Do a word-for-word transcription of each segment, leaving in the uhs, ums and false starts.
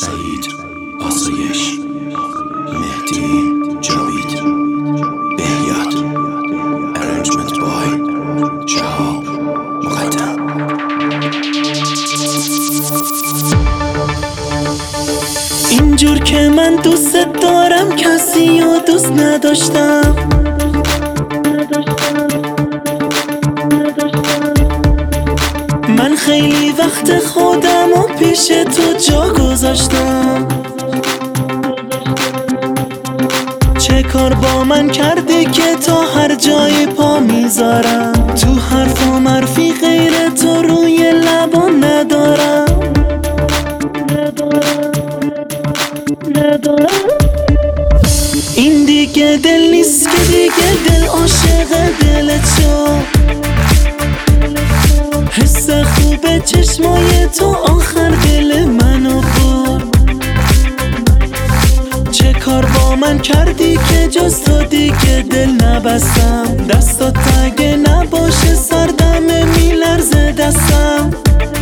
سعید آسایش مهدی جاوید بهیاد ارنجمنت بای شهاب مقدم. اینجور که من دوست دارم کسی و دوست نداشتم، من خیلی وقت خودم و پیش تو جا گذاشتم. چه کار با من کردی که تا هر جای پا میذارم؟ تو حرف و مرفی غیر تو روی لبا ندارم. این دیگه دل نیست که دیگه دل عاشق دلت شد. حس خوب چشمای تو آخر دل منو برد. چه کار با من کردی که جز تو دیگه دل نبستم؟ دستات اگه نباشه سردمه میلرزه دستم.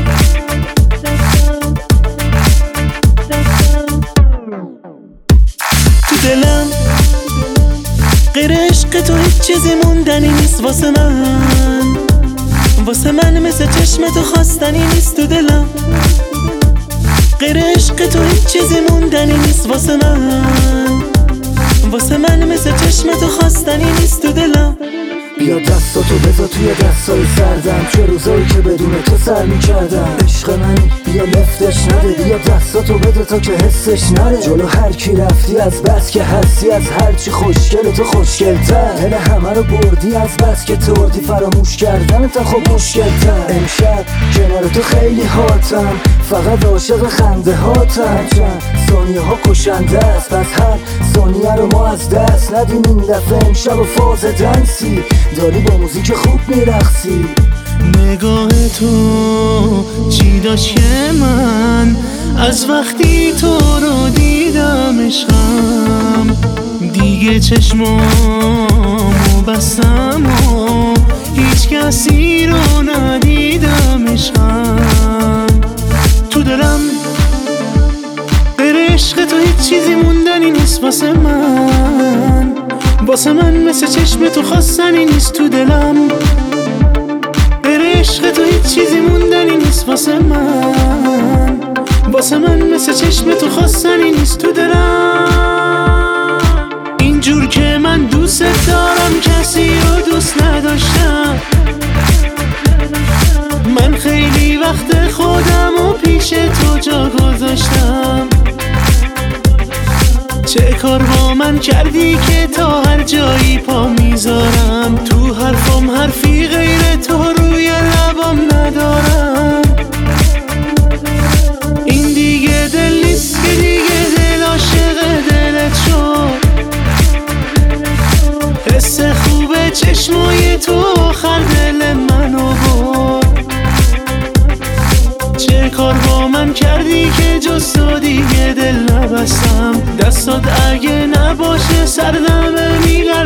تو دلم غیر عشق تو هیچ چیزی موندنی نیست واسه من. واسه من مثل چشم تو خواستنی نیست تو دلم. غیر عشق تو هیچ چیزی موندنی نیست واسه من. واسه من مثل چشم تو خواستنی نیست تو دلم. بیا دستاتو بذار توی دستای سردم، چه روزایی که بدون تو سر میکردم. عشق منی بیا لفتش نده، بیا دستاتو بده تا که حسش نره. جلو هر کی رفتی از بس که هستی، از هرچی خوشگل تو خوشگل‌تر. دل همه رو بردی از بس که تردی، فراموش کردن تا خب مشکل‌تر. امشب کنار تو خیلی هاتم، فقط عاشق خنده هاتم. چند ثانیه ها کشنده است، پس هر ثانیه رو ما از دست ندیم. این دفعه امشب و فاز دنسی داری با موزیک خوب میرقصی. نگاه تو چی داشت که من از وقتی تو رو دیدم عشقم دیگه چشمامو بستم و هیچ کسی رو ندیدم عشقم. تو دلم غیر عشق تو هیچ چیزی موندنی نیست واسه من. واسه من مثل چشم تو خواستنی نیست تو دلم. غیر عشق تو هیچ چیزی موندنی نیست واسه من. واسه من مثل چشم تو خواستنی نیست تو دلم. اینجور که من دوست دارم کسی رو دوست نداشتم، من خیلی وقت خودم و پیش تو جا گذاشتم. چه کار با من کردی که تا هر جایی پا میذارم؟ تو حرفم حرفی غیر تو روی لبام ندارم. این دیگه دل نیست که دیگه دل عاشق دلت شد. حس خوب چشمای تو آخر دل منو برد. چه کار با من کردی که جز تو دیگه دل نبستم؟ دستات اگه نباشه سردمه میلرزه